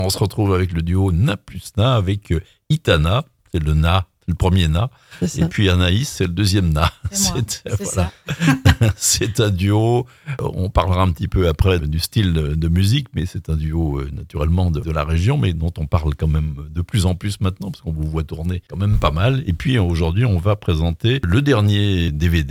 On se retrouve avec le duo Na plus Na avec Itana, c'est le Na, le premier Na, et puis Anaïs, c'est le deuxième Na. C'est ça. C'est un duo, on parlera un petit peu après du style de musique, mais c'est un duo naturellement de la région, mais dont on parle quand même de plus en plus maintenant, parce qu'on vous voit tourner quand même pas mal. Et puis aujourd'hui, on va présenter le dernier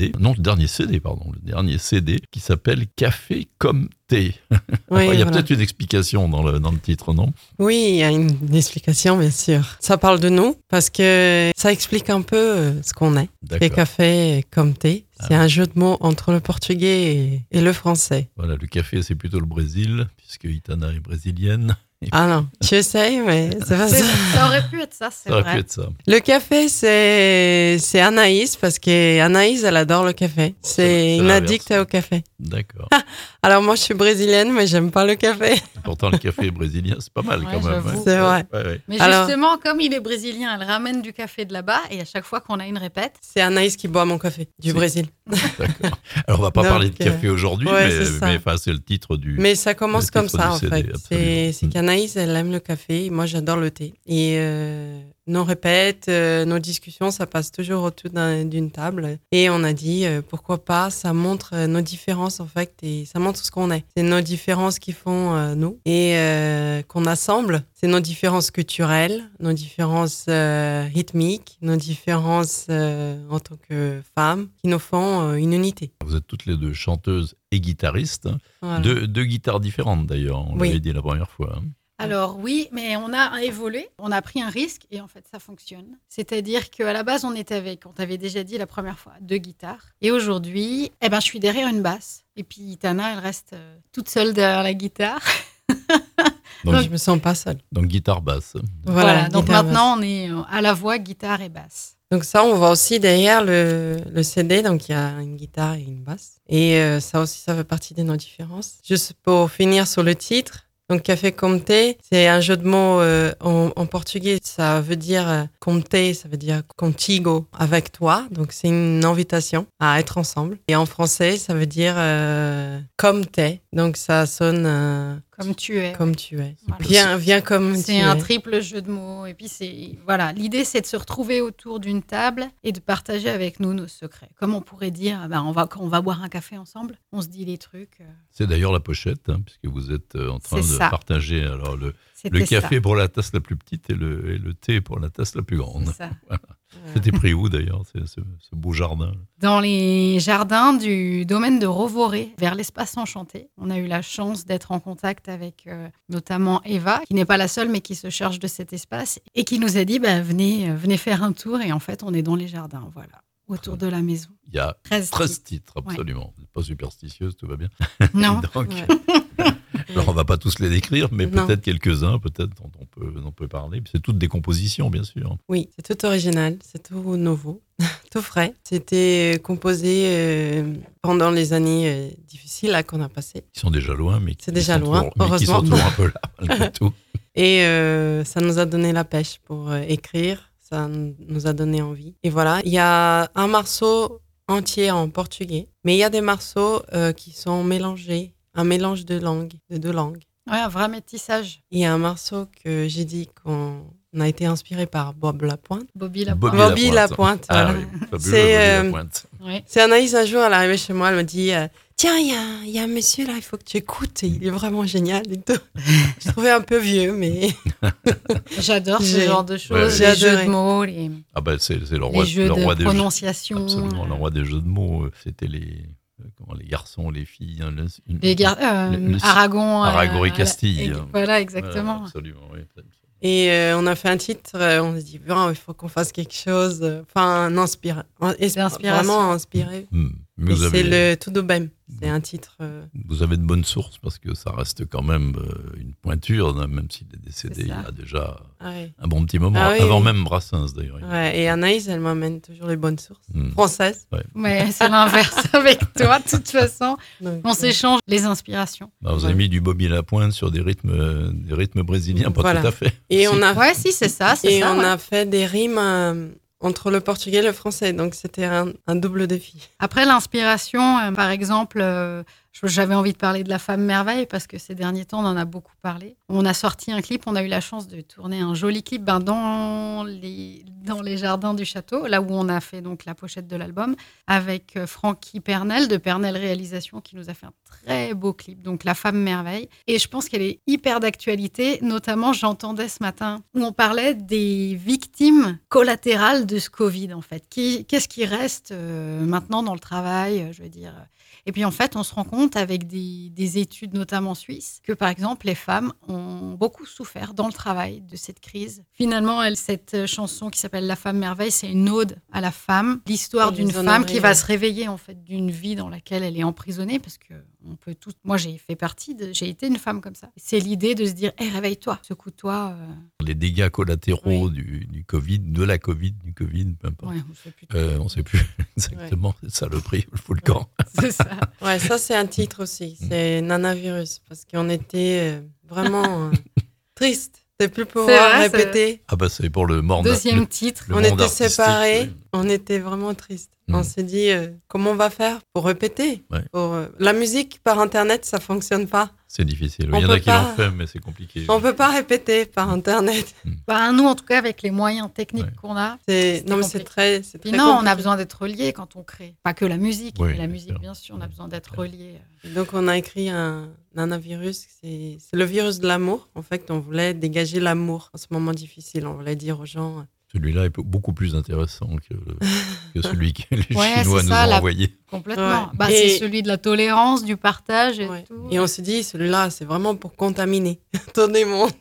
CD qui s'appelle Café comme thé. Oui, il y a peut-être une explication dans le titre, non? Oui, il y a une explication, bien sûr. Ça parle de nous, parce que ça explique un peu ce qu'on est. Les cafés comme thé. C'est un jeu de mots entre le portugais et le français. Voilà, le café, c'est plutôt le Brésil, puisque Itana est brésilienne. Ah non, tu essayes, mais c'est pas ça. Ça aurait pu être ça, c'est vrai. Ça aurait pu être ça. Le café, c'est Anaïs, parce qu'Anaïs, elle adore le café. C'est une addict au café. D'accord. Alors moi, je suis brésilienne, mais j'aime pas le café. Pourtant, le café brésilien, c'est pas mal quand même. C'est vrai. Ouais. Mais justement, comme il est brésilien, elle ramène du café de là-bas, et à chaque fois qu'on a une répète... C'est Anaïs qui boit mon café, du Brésil. D'accord. Alors, on va pas parler de café aujourd'hui, mais c'est le titre du... Mais ça commence comme ça, en fait. C'est qu'Anaïs, elle aime le café, moi j'adore le thé. Et nos répètes, nos discussions, ça passe toujours autour d'une table. Et on a dit, pourquoi pas, ça montre nos différences en fait, et ça montre ce qu'on est. C'est nos différences qui font nous, et qu'on assemble. C'est nos différences culturelles, nos différences rythmiques, nos différences en tant que femmes, qui nous font une unité. Vous êtes toutes les deux chanteuses et guitaristes, voilà. Deux guitares différentes d'ailleurs, on l'avait dit la première fois. Alors oui, mais on a évolué, on a pris un risque et en fait ça fonctionne. C'est-à-dire qu'à la base on t'avait déjà dit la première fois, 2 guitares. Et aujourd'hui, je suis derrière une basse. Et puis Itana, elle reste toute seule derrière la guitare. Donc je me sens pas seule. Donc guitare-basse. Voilà, donc maintenant on est à la voix, guitare et basse. Donc ça, on voit aussi derrière le CD, donc il y a une guitare et une basse. Et ça aussi, ça fait partie de nos différences. Juste pour finir sur le titre, donc Café comme thé, c'est un jeu de mots en portugais. Ça veut dire comme thé, ça veut dire contigo, avec toi. Donc c'est une invitation à être ensemble. Et en français, ça veut dire comme thé. Donc ça sonne comme tu es. Comme tu es. Voilà. Viens comme tu es. C'est un triple jeu de mots. Et puis l'idée c'est de se retrouver autour d'une table et de partager avec nous nos secrets. Comme on pourrait dire, on va boire un café ensemble, on se dit les trucs. C'est d'ailleurs la pochette, puisque vous êtes en train de partager alors le café pour la tasse la plus petite et le thé pour la tasse la plus grande. C'est ça. Voilà. C'était pris où d'ailleurs, ce beau jardin? Dans les jardins du domaine de Rovoré, vers l'espace enchanté. On a eu la chance d'être en contact avec notamment Eva, qui n'est pas la seule mais qui se charge de cet espace et qui nous a dit venez faire un tour, et en fait on est dans les jardins, voilà, autour de la maison. Il y a 13 titres, absolument. Ouais. Vous n'êtes pas superstitieuse, tout va bien. Non. Donc, alors on ne va pas tous les décrire, mais peut-être quelques-uns, dont on peut parler. C'est toutes des compositions, bien sûr. Oui, c'est tout original, c'est tout nouveau, tout frais. C'était composé pendant les années difficiles là, qu'on a passées. Ils sont déjà loin, mais c'est déjà loin, heureusement. Qui sont toujours un peu là, malgré tout. Et ça nous a donné la pêche pour écrire, ça nous a donné envie. Et voilà, il y a un morceau entier en portugais, mais il y a des morceaux qui sont mélangés. Un mélange de deux langues. Ouais, un vrai métissage. Il y a un morceau que j'ai dit qu'on a été inspiré par Bobby Lapointe. Bobby Lapointe. Ah, voilà. Oui, c'est Anaïs, un jour, elle est arrivée chez moi, elle me dit tiens, il y a un monsieur là, il faut que tu écoutes, il est vraiment génial et tout. Je trouvais un peu vieux, mais... J'adore ce genre de choses, les jeux de mots, c'est le roi, les jeux de prononciation. Absolument, le roi des jeux de mots, c'était les garçons, les filles, Aragon et Castille. Voilà, exactement. Voilà, absolument, oui. Et on a fait un titre, on s'est dit, il faut qu'on fasse quelque chose, vraiment inspiré. Et c'est le tout de même. C'est un titre. Vous avez de bonnes sources parce que ça reste quand même une pointure, même s'il est décédé il y a déjà un bon petit moment, avant même Brassens d'ailleurs. Ouais, et Anaïs, elle m'amène toujours les bonnes sources françaises. Ouais. Mais c'est l'inverse avec toi, de toute façon. Donc, on s'échange les inspirations. Vous avez mis du Bobby Lapointe sur des rythmes brésiliens, pas tout à fait. Et on a, c'est ça. On a fait des rimes. Entre le portugais et le français, donc c'était un double défi. Après l'inspiration, par exemple, J'avais envie de parler de La Femme Merveille parce que ces derniers temps, on en a beaucoup parlé. On a sorti un clip, on a eu la chance de tourner un joli clip dans les jardins du château, là où on a fait donc la pochette de l'album, avec Francky Pernel de Pernel Réalisation qui nous a fait un très beau clip, donc La Femme Merveille. Et je pense qu'elle est hyper d'actualité, notamment j'entendais ce matin où on parlait des victimes collatérales de ce Covid en fait. Qu'est-ce qui reste maintenant dans le travail, je veux dire. Et puis en fait, on se rend compte avec des études notamment suisses que par exemple les femmes ont beaucoup souffert dans le travail de cette crise. Finalement, cette chanson qui s'appelle La Femme Merveille, c'est une ode à la femme, l'histoire d'une femme qui va se réveiller en fait d'une vie dans laquelle elle est emprisonnée parce que on peut tout. Moi, j'ai été une femme comme ça. C'est l'idée de se dire, réveille-toi, secoue-toi. Les dégâts collatéraux du Covid, de la Covid, du Covid, peu importe. Ouais, on sait plus exactement. C'est ça le prix, le volcan. C'est ça. Ouais, ça c'est un titre aussi. C'est Nanavirus parce qu'on était vraiment tristes. C'est plus pouvoir répéter. Ah bah c'est pour le monde. Deuxième titre. On était séparés, on était vraiment tristes. On s'est dit, comment on va faire pour répéter La musique par Internet, ça fonctionne pas. C'est difficile. Il y en a qui l'ont fait, mais c'est compliqué. On peut pas répéter par Internet. Nous, en tout cas, avec les moyens techniques qu'on a, c'est très compliqué. On a besoin d'être reliés quand on crée. Pas que la musique, mais la musique, bien sûr, on a besoin d'être reliés. Donc, on a écrit un Nanavirus. C'est le virus de l'amour. En fait, on voulait dégager l'amour en ce moment difficile. On voulait dire aux gens... Celui-là est beaucoup plus intéressant que celui que les Chinois nous ont envoyé. Complètement. Ouais. C'est celui de la tolérance, du partage et tout. Et on s'est dit, celui-là, c'est vraiment pour contaminer tout le monde.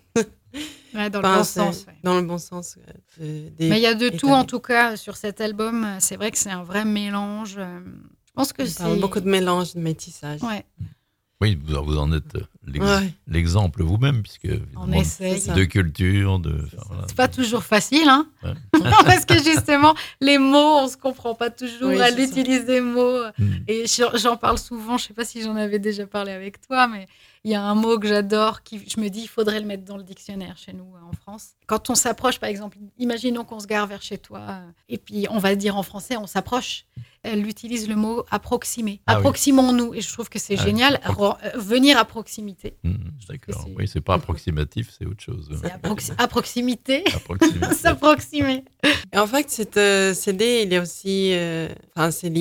Dans le bon sens. Dans le bon sens. Mais il y a de tout, en tout cas, sur cet album. C'est vrai que c'est un vrai mélange. Je pense que c'est... beaucoup de mélange, de métissage. Ouais. Oui, vous en êtes l'exemple vous-même, puisque on essaye. De culture, c'est pas toujours facile, hein. Ouais. Parce que justement, les mots, on se comprend pas toujours. Elle utilise des mots. Et j'en parle souvent. Je sais pas si j'en avais déjà parlé avec toi, mais il y a un mot que j'adore, je me dis, il faudrait le mettre dans le dictionnaire chez nous en France. Quand on s'approche, par exemple, imaginons qu'on se gare vers chez toi, et puis on va dire en français, on s'approche. Elle utilise le mot approximer. Approximons-nous. Et je trouve que c'est génial. Venir à proximité. D'accord. Oui, c'est pas approximatif, c'est autre chose. C'est à proximité. S'approximer. Et en fait, cette CD, il y a aussi... c'est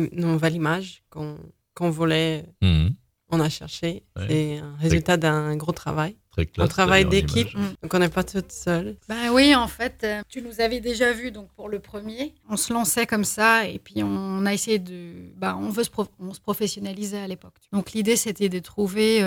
l'image qu'on voulait... On a cherché. Ouais. C'est un résultat d'un gros travail. Très classe. Un travail d'équipe. Donc, on n'est pas toute seule. Oui, en fait, tu nous avais déjà vus donc, pour le premier. On se lançait comme ça et puis on a essayé de... on se professionnalisait à l'époque. Donc, l'idée, c'était de trouver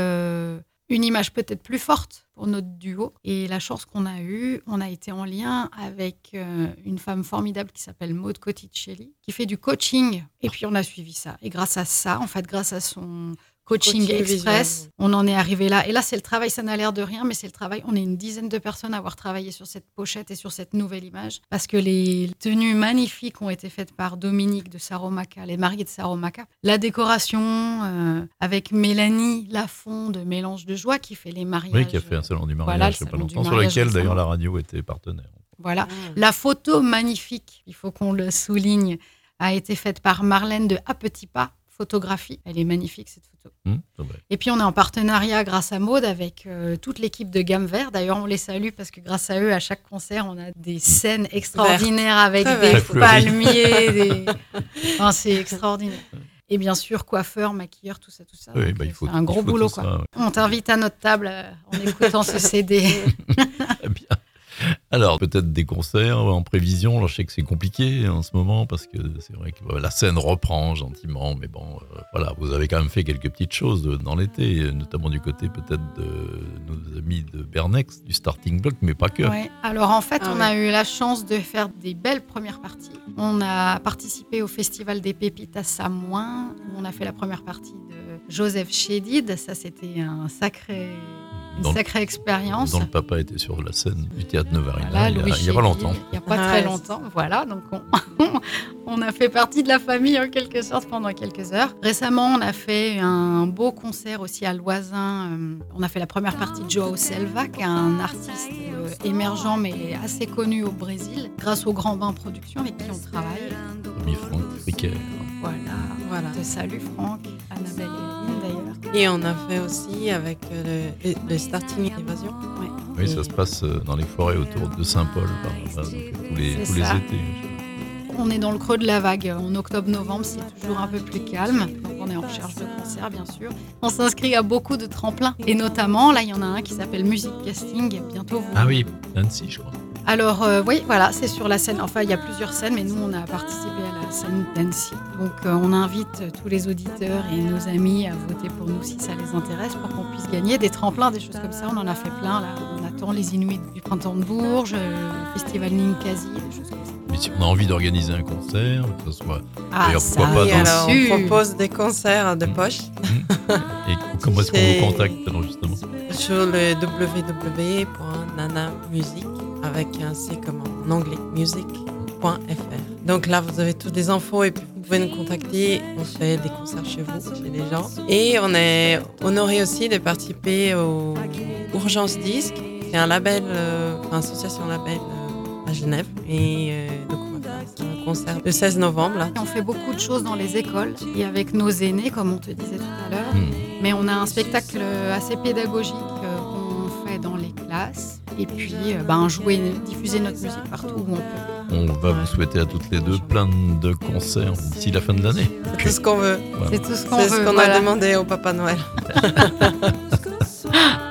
une image peut-être plus forte pour notre duo. Et la chance qu'on a eue, on a été en lien avec une femme formidable qui s'appelle Maud Cotticelli, qui fait du coaching. Et puis, on a suivi ça. Et grâce à ça, en fait, grâce à son... Coaching Express, on en est arrivé là. Et là, c'est le travail, ça n'a l'air de rien, mais c'est le travail. On est une dizaine de personnes à avoir travaillé sur cette pochette et sur cette nouvelle image. Parce que les tenues magnifiques ont été faites par Dominique de Saromaca, les mariés de Saromaca. La décoration avec Mélanie Lafont de Mélange de Joie qui fait les mariages. Oui, qui a fait un salon du mariage, pas longtemps, sur lequel d'ailleurs la radio était partenaire. Voilà. La photo magnifique, il faut qu'on le souligne, a été faite par Marlène de À Petit Pas. Photographie. Elle est magnifique, cette photo. Et puis, on est en partenariat grâce à Maud avec toute l'équipe de Gamme Vert. D'ailleurs, on les salue parce que grâce à eux, à chaque concert, on a des scènes extraordinaires avec des palmiers. C'est extraordinaire. Et bien sûr, coiffeur, maquilleur, tout ça. Oui, c'est un gros boulot. Ça, ouais. On t'invite à notre table en écoutant ce CD. Très bien. Alors, peut-être des concerts en prévision. Alors, je sais que c'est compliqué en ce moment parce que c'est vrai que la scène reprend gentiment. Mais bon, vous avez quand même fait quelques petites choses dans l'été, notamment du côté peut-être de nos amis de Bernex, du Starting Block, mais pas que. Ouais. Alors, en fait, on a eu la chance de faire des belles premières parties. On a participé au Festival des Pépites à Samoin, où on a fait la première partie de Joseph Chédid. Ça, c'était une sacrée expérience. Dont le papa était sur la scène du théâtre Novarina il n'y a pas longtemps. Il n'y a pas très longtemps, voilà. Donc on a fait partie de la famille en quelque sorte pendant quelques heures. Récemment, on a fait un beau concert aussi à Loisin. On a fait la première partie de Joao Selva, qui est un artiste émergent mais assez connu au Brésil, grâce au Grand Bain Productions avec qui on travaille. Ami Franck Riquet. Voilà. Je te salue Franck, Annabelle et Eline d'ailleurs. Et on a fait aussi avec le Starting Évasion. Ouais. Oui, ça se passe dans les forêts autour de Saint-Paul, tous les étés. On est dans le creux de la vague. En octobre-novembre, c'est toujours un peu plus calme. Donc on est en recherche de concerts, bien sûr. On s'inscrit à beaucoup de tremplins. Et notamment, là, il y en a un qui s'appelle Music Casting. Bientôt, vous... Ah oui, Nancy, je crois. Alors, oui, voilà, c'est sur la scène. Enfin, il y a plusieurs scènes, mais nous, on a participé à la scène d'Annecy. Donc, on invite tous les auditeurs et nos amis à voter pour nous si ça les intéresse, pour qu'on puisse gagner des tremplins, des choses comme ça. On en a fait plein, là. On attend les Inuits du Printemps de Bourges, le Festival Ninkasi, des choses comme ça. Mais si on a envie d'organiser un concert, que ce soit... D'ailleurs, pourquoi pas alors on propose des concerts de poche. Et comment est-ce qu'on vous contacte, alors, justement? Sur le www.nanamusic, avec un C comme en anglais, music.fr. Donc là, vous avez toutes les infos et puis vous pouvez nous contacter. On fait des concerts chez vous, chez les gens. Et on est honoré aussi de participer au Urgence Disque. C'est un label, association label à Genève. Et donc on va faire un concert le 16 novembre. Là. On fait beaucoup de choses dans les écoles et avec nos aînés, comme on te disait tout à l'heure. Mais on a un spectacle assez pédagogique qu'on fait dans les classes. Et puis, jouer, diffuser notre musique partout où on peut. On va vous souhaiter à toutes les deux plein de concerts d'ici la fin de l'année. C'est tout ce qu'on veut. Voilà. C'est tout ce qu'on veut. C'est ce qu'on a demandé au Papa Noël.